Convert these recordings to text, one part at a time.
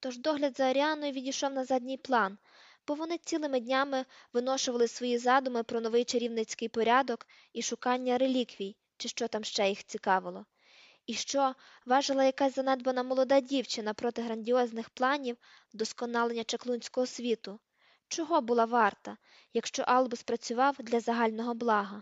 Тож догляд за Аріаною відійшов на задній план, бо вони цілими днями виношували свої задуми про новий чарівницький порядок і шукання реліквій, чи що там ще їх цікавило. І що важила якась занедбана молода дівчина проти грандіозних планів вдосконалення чаклунського світу? Чого була варта, якщо Албус працював для загального блага?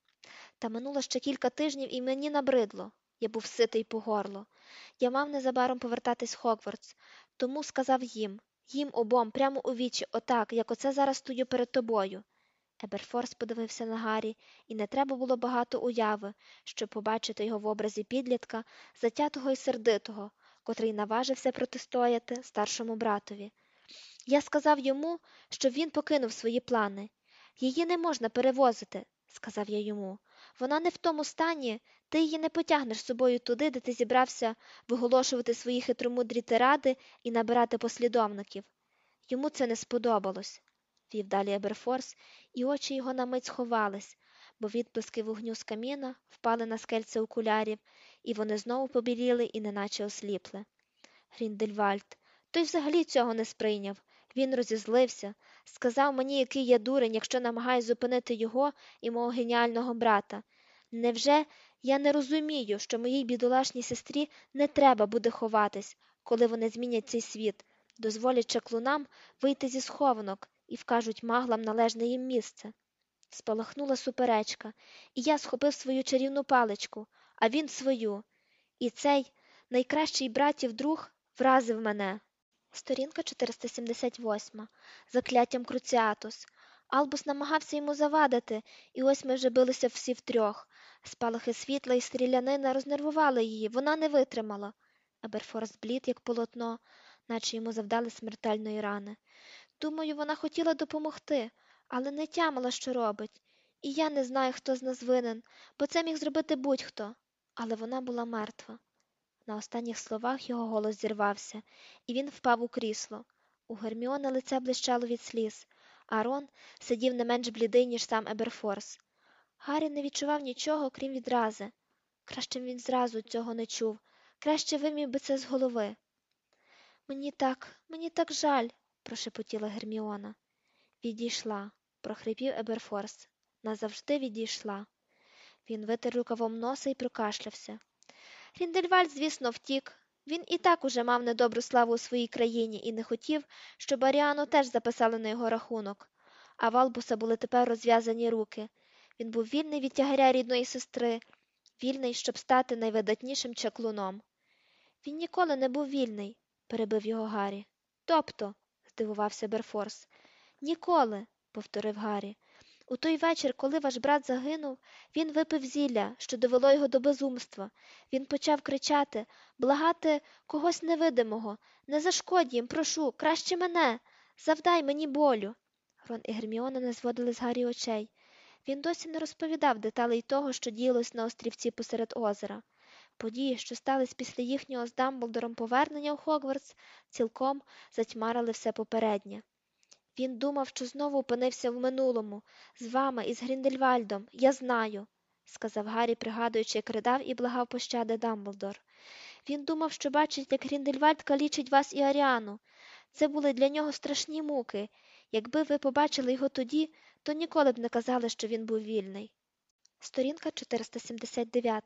Та минуло ще кілька тижнів, і мені набридло. Я був ситий по горло. Я мав незабаром повертатись в Хогвартс, тому сказав їм обом, прямо у вічі, отак, як оце зараз стою перед тобою. Еберфорс подивився на Гаррі, і не треба було багато уяви, щоб побачити його в образі підлітка, затятого і сердитого, котрий наважився протистояти старшому братові. Я сказав йому, щоб він покинув свої плани. Її не можна перевозити, сказав я йому. Вона не в тому стані, ти її не потягнеш з собою туди, де ти зібрався виголошувати свої хитромудрі тиради і набирати послідовників. Йому це не сподобалось, вів далі Еберфорс, і очі його на мить сховались, бо відблиски вогню з каміна впали на скельце окулярів, і вони знову побіліли і неначе осліпли. Гріндельвальд, той взагалі цього не сприйняв. Він розізлився, сказав мені, який я дурень, якщо намагаюсь зупинити його і мого геніального брата. Невже я не розумію, що моїй бідолашній сестрі не треба буде ховатись, коли вони змінять цей світ, дозволять чаклунам вийти зі схованок і вкажуть маглам належне їм місце? Спалахнула суперечка, і я схопив свою чарівну паличку, а він свою. І цей найкращий братів друг вразив мене. Сторінка 478. Закляттям Круціатус. Албус намагався йому завадити, і ось ми вже билися всі втрьох. Спалахи світла і стрілянина рознервували її, вона не витримала. Еберфорс блід, як полотно, наче йому завдали смертельної рани. Думаю, вона хотіла допомогти, але не тямила, що робить. І я не знаю, хто з нас винен, бо це міг зробити будь-хто. Але вона була мертва. На останніх словах його голос зірвався, і він впав у крісло. У Герміони лице блищало від сліз, а Рон сидів не менш блідий, ніж сам Еберфорс. Гаррі не відчував нічого, крім відрази. Краще б він зразу цього не чув, краще вимів би це з голови. Мені так жаль, прошепотіла Герміона. Відійшла, прохрипів Еберфорс. Назавжди відійшла. Він витер рукавом носа і прокашлявся. Гріндельвальд, звісно, втік. Він і так уже мав недобру славу у своїй країні і не хотів, щоб Аріану теж записали на його рахунок. А в Албуса були тепер розв'язані руки. Він був вільний від тягаря рідної сестри, вільний, щоб стати найвидатнішим чаклуном. Він ніколи не був вільний, перебив його Гаррі. Тобто, здивувався Берфорс. Ніколи, повторив Гаррі. У той вечір, коли ваш брат загинув, він випив зілля, що довело його до безумства. Він почав кричати, благати когось невидимого. Не зашкодь їм, прошу, краще мене, завдай мені болю. Рон і Герміона не зводили з Гаррі очей. Він досі не розповідав деталей того, що діялось на острівці посеред озера. Події, що стались після їхнього з Дамблдором повернення у Хогвартс, цілком затьмарили все попереднє. Він думав, що знову опинився в минулому, з вами і з Гріндельвальдом, я знаю, сказав Гаррі, пригадуючи, як ридав і благав пощади Дамблдор. Він думав, що бачить, як Гріндельвальд калічить вас і Аріану. Це були для нього страшні муки. Якби ви побачили його тоді, то ніколи б не казали, що він був вільний. Сторінка 479.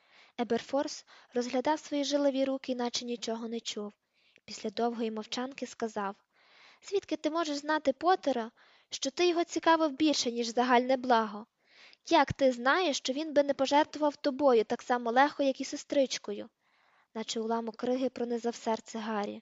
Еберфорс розглядав свої жилові руки, наче нічого не чув. Після довгої мовчанки сказав: «Звідки ти можеш знати Поттера, що ти його цікавив більше, ніж загальне благо? Як ти знаєш, що він би не пожертвував тобою так само легко, як і сестричкою?» Наче уламок криги пронизав серце Гаррі.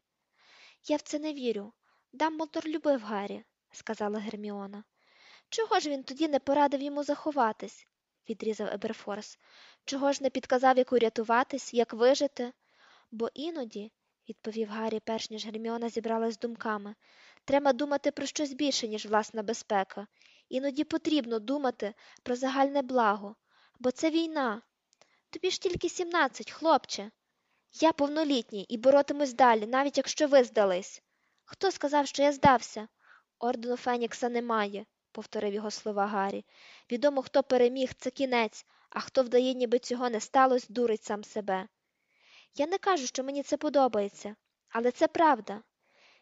«Я в це не вірю. Дамблдор любив Гаррі», – сказала Герміона. «Чого ж він тоді не порадив йому заховатись?» – відрізав Еберфорс. «Чого ж не підказав, як урятуватись, як вижити?» «Бо іноді», – відповів Гаррі, перш ніж Герміона зібралась з думками, «треба думати про щось більше, ніж власна безпека. Іноді потрібно думати про загальне благо. Бо це війна. Тобі ж тільки 17, хлопче. Я повнолітній і боротимусь далі, навіть якщо ви здались. Хто сказав, що я здався? Ордену Фенікса немає, повторив його слова Гаррі. Відомо, хто переміг, це кінець, а хто вдає, ніби цього не сталося, дурить сам себе. Я не кажу, що мені це подобається, але це правда.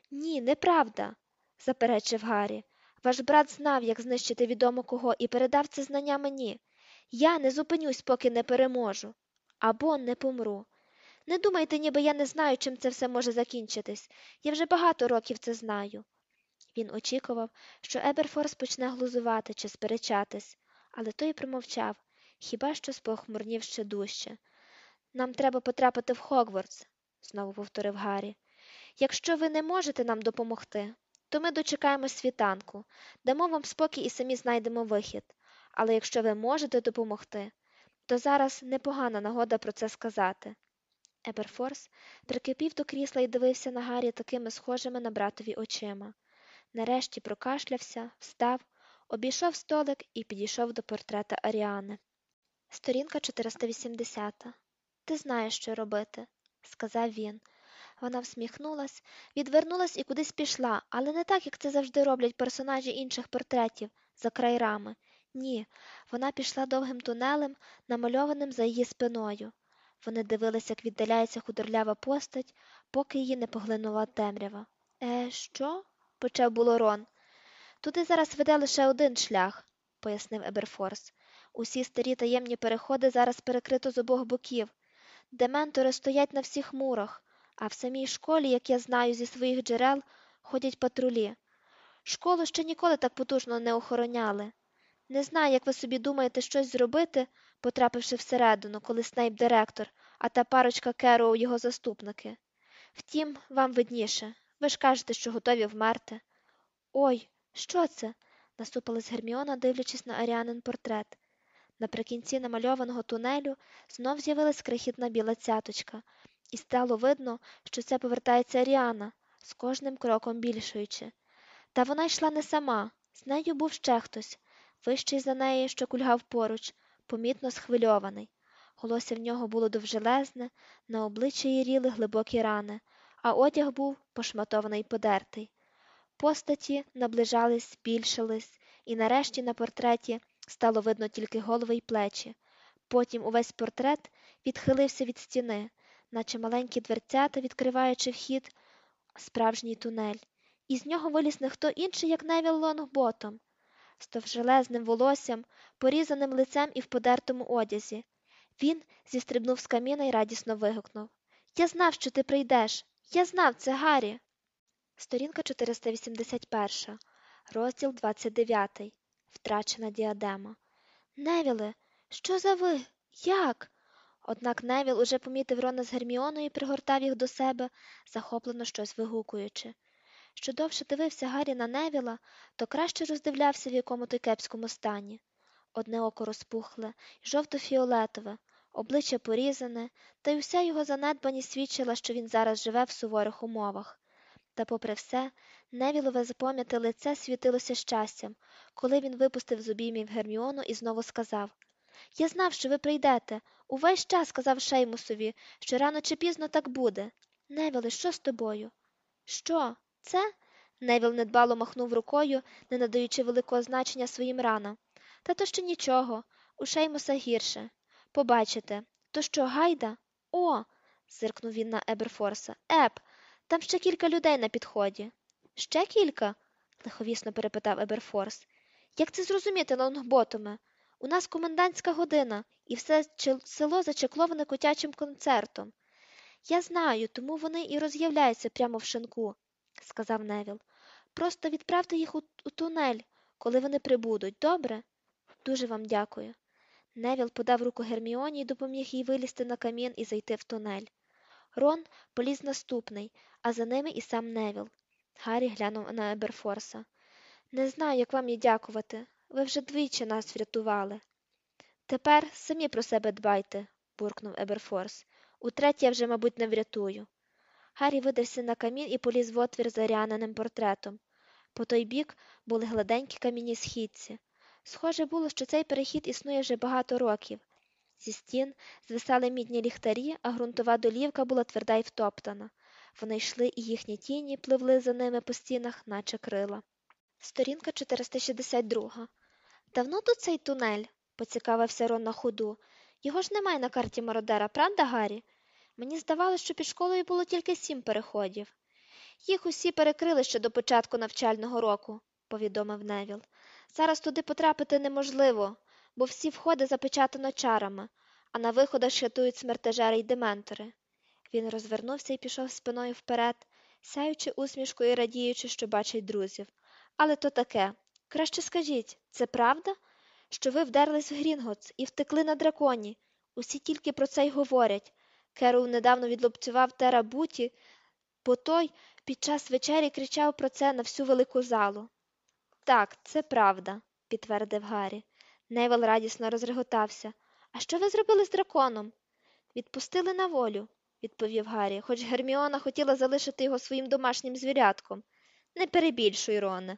Ні, неправда, заперечив Гаррі. Ваш брат знав, як знищити відомо кого, і передав це знання мені. Я не зупинюсь, поки не переможу. Або не помру. Не думайте, ніби я не знаю, чим це все може закінчитись. Я вже багато років це знаю. Він очікував, що Еберфорс почне глузувати чи сперечатись, але той промовчав, хіба що спохмурнів ще дужче. Нам треба потрапити в Хогвартс, знову повторив Гаррі. Якщо ви не можете нам допомогти, то ми дочекаємо світанку, дамо вам спокій і самі знайдемо вихід. Але якщо ви можете допомогти, то зараз непогана нагода про це сказати. Еберфорс прикипів до крісла і дивився на Гаррі такими схожими на братові очима. Нарешті прокашлявся, встав, обійшов столик і підійшов до портрета Аріани. Сторінка 480. Ти знаєш, що робити, сказав він. Вона всміхнулась, відвернулась і кудись пішла, але не так, як це завжди роблять персонажі інших портретів, за край рами. Ні, вона пішла довгим тунелем, намальованим за її спиною. Вони дивилися, як віддаляється худорлява постать, поки її не поглинула темрява. Що? Почав було Рон. Туди зараз веде лише один шлях, пояснив Еберфорс. Усі старі таємні переходи зараз перекрито з обох боків. Дементори стоять на всіх мурах, а в самій школі, як я знаю зі своїх джерел, ходять патрулі. Школу ще ніколи так потужно не охороняли. Не знаю, як ви собі думаєте щось зробити, потрапивши всередину, коли Снейп директор, а та парочка Керроу його заступники. Втім, вам видніше. Ви ж кажете, що готові вмерти. Ой, що це? Насупилась Герміона, дивлячись на Аріанин портрет. Наприкінці намальованого тунелю знов з'явилась крихітна біла цяточка, і стало видно, що це повертається Аріана, з кожним кроком більшуючи. Та вона йшла не сама, з нею був ще хтось, вищий за неї, що кульгав поруч, помітно схвильований. Волосся в нього було довжелезне, на обличчі яріли глибокі рани, а одяг був пошматований й подертий. Постаті наближались, збільшились, і нарешті на портреті стало видно тільки голови й плечі. Потім увесь портрет відхилився від стіни, наче маленькі дверцята, відкриваючи вхід, справжній тунель. І з нього виліз не хто інший, як Невіл Лонгботом, з товжелезним волоссям, порізаним лицем і в подертому одязі. Він зістрибнув з каміна й радісно вигукнув. «Я знав, що ти прийдеш! Я знав, це Гаррі!» Сторінка 481, розділ 29. Втрачена діадема. «Невіле, що за ви? Як?» Однак Невіл уже помітив Рона з Герміоною і пригортав їх до себе, захоплено щось вигукуючи. Що довше дивився Гаррі на Невіла, то краще роздивлявся, в якому той кепському стані. Одне око розпухле, жовто-фіолетове, обличчя порізане, та й уся його занедбаність свідчила, що він зараз живе в суворих умовах. Та попри все, Невілове запам'яте лице світилося щастям, коли він випустив з обіймів Герміону і знову сказав: «Я знав, що ви прийдете. Увесь час сказав Шеймусові, що рано чи пізно так буде. Невіле, що з тобою?» «Що? Це?» Невіл недбало махнув рукою, не надаючи великого значення своїм ранам. «Та то ще нічого. У Шеймуса гірше. Побачите. То що, гайда?» «О!» – зиркнув він на Еберфорса. «Еб! Там ще кілька людей на підході». «Ще кілька?» – лиховісно перепитав Еберфорс. «Як це зрозуміти, Лонгботоме? У нас комендантська година, і все село зачекловане котячим концертом». «Я знаю, тому вони і роз'являються прямо в шинку», – сказав Невіл. «Просто відправте їх у тунель, коли вони прибудуть, добре?» «Дуже вам дякую». Невіл подав руку Герміоні і допоміг їй вилізти на камін і зайти в тунель. Рон поліз наступний, а за ними і сам Невіл. Гаррі глянув на Еберфорса. «Не знаю, як вам і дякувати. Ви вже двічі нас врятували». «Тепер самі про себе дбайте», – буркнув Еберфорс. «Утретє я вже, мабуть, не врятую». Гаррі видався на камін і поліз в отвір за Аріаниним портретом. По той бік були гладенькі камінні східці. Схоже було, що цей перехід існує вже багато років. Зі стін звисали мідні ліхтарі, а ґрунтова долівка була тверда й втоптана. Вони йшли, і їхні тіні пливли за ними по стінах, наче крила. Сторінка 462. «Давно тут цей тунель?» – поцікавився Рон на ходу. «Його ж немає на карті Мародера, правда, Гаррі? Мені здавалося, що під школою було тільки 7 переходів». Їх усі перекрили ще до початку навчального року, повідомив Невіл. Зараз туди потрапити неможливо, бо всі входи запечатано чарами, а на виходах шатують смертежери й дементори. Він розвернувся і пішов спиною вперед, сяючи усмішкою і радіючи, що бачить друзів. Але то таке. Краще скажіть, це правда? Що ви вдерлись в Грінготс і втекли на драконі? Усі тільки про це й говорять. Керол недавно відлупцював Тера Буті, бо той під час вечері кричав про це на всю велику залу. Так, це правда, підтвердив Гаррі. Невил радісно розреготався. А що ви зробили з драконом? Відпустили на волю, відповів Гаррі, хоч Герміона хотіла залишити його своїм домашнім звірятком. Не перебільшуй, Роне.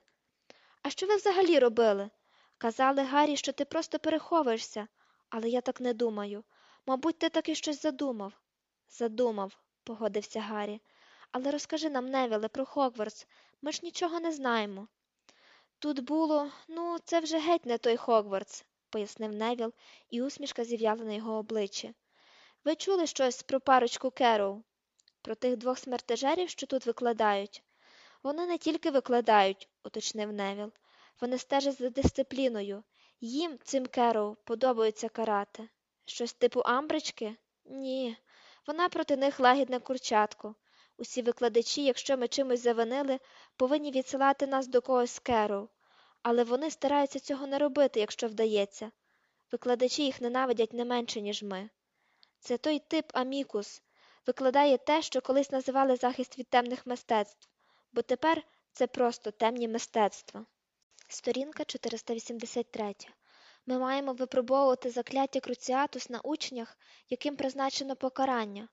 А що ви взагалі робили? Казали, Гаррі, що ти просто переховуєшся, але я так не думаю. Мабуть, ти таки щось задумав. Задумав, погодився Гаррі. Але розкажи нам, Невіле, про Хогвартс. Ми ж нічого не знаємо. Тут було, це вже геть не той Хогвартс, пояснив Невіл, і усмішка зів'яла на його обличчі. Ви чули щось про парочку Керроу? Про тих двох смертежерів, що тут викладають? Вони не тільки викладають, уточнив Невіл. Вони стежать за дисципліною. Їм, цим Керроу, подобається карати. Щось типу Амбрички? Ні. Вона проти них лагідне курчатко. Усі викладачі, якщо ми чимось завинили, повинні відсилати нас до когось з Керроу. Але вони стараються цього не робити, якщо вдається. Викладачі їх ненавидять не менше, ніж ми. Це той тип Амікус. Викладає те, що колись називали захист від темних мистецтв, бо тепер це просто темні мистецтва. Сторінка 483. Ми маємо випробовувати закляття Круціатус на учнях, яким призначено покарання.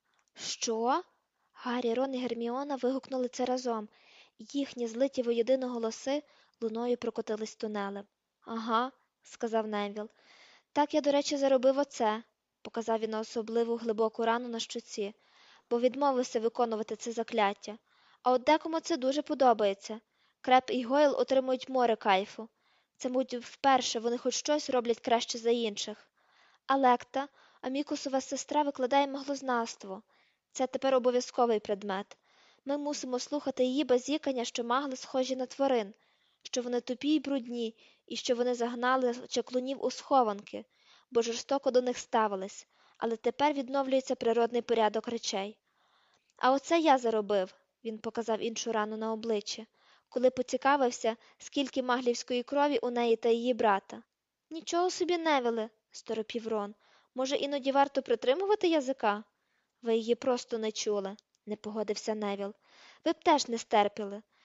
Що? Гаррі, Рон і Герміона вигукнули це разом, і їхні злиті воєдино голоси луною прокотились тунелем. Ага, сказав Невіл. Так я, до речі, заробив оце, показав він на особливу глибоку рану на щоці, бо відмовився виконувати це закляття. А от декому це дуже подобається. Креп і Гойл отримують море кайфу. Це, мабуть, вперше вони хоч щось роблять краще за інших. Алекта, Амікусова сестра, викладає маглознавство. Це тепер обов'язковий предмет. Ми мусимо слухати її базікання, що магли схожі на тварин, що вони тупі й брудні, і що вони загнали чаклунів у схованки, бо жорстоко до них ставились, але тепер відновлюється природний порядок речей. А оце я заробив, він показав іншу рану на обличчі, коли поцікавився, скільки маглівської крові у неї та її брата. Нічого собі, Невіле, сторопів Рон. Може, іноді варто притримувати язика? Ви її просто не чули, не погодився Невіл. Ви б теж не стерпіли.